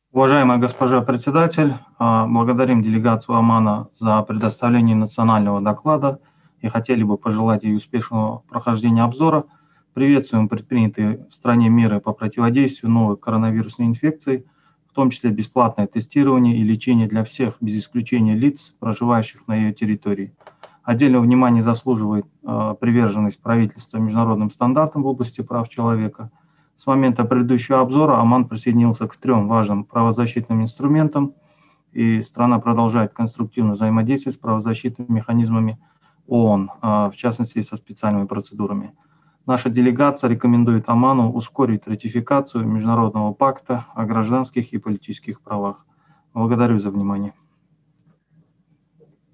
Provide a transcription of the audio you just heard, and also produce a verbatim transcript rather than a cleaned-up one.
Уважаемая госпожа председатель, а, благодарим делегацию Омана за предоставление национального доклада и хотели бы пожелать ей успешного прохождения обзора. Приветствуем предпринятые в стране меры по противодействию новой коронавирусной инфекции, в том числе бесплатное тестирование и лечение для всех, без исключения лиц, проживающих на ее территории. Отдельного внимания заслуживает а, приверженность правительства международным стандартам в области прав человека. С момента предыдущего обзора Оман присоединился к трем важным правозащитным инструментам, и страна продолжает конструктивно взаимодействовать с правозащитными механизмами ООН, а, в частности со специальными процедурами. Наша делегация рекомендует Оману ускорить ратификацию Международного пакта о гражданских и политических правах. Благодарю за внимание.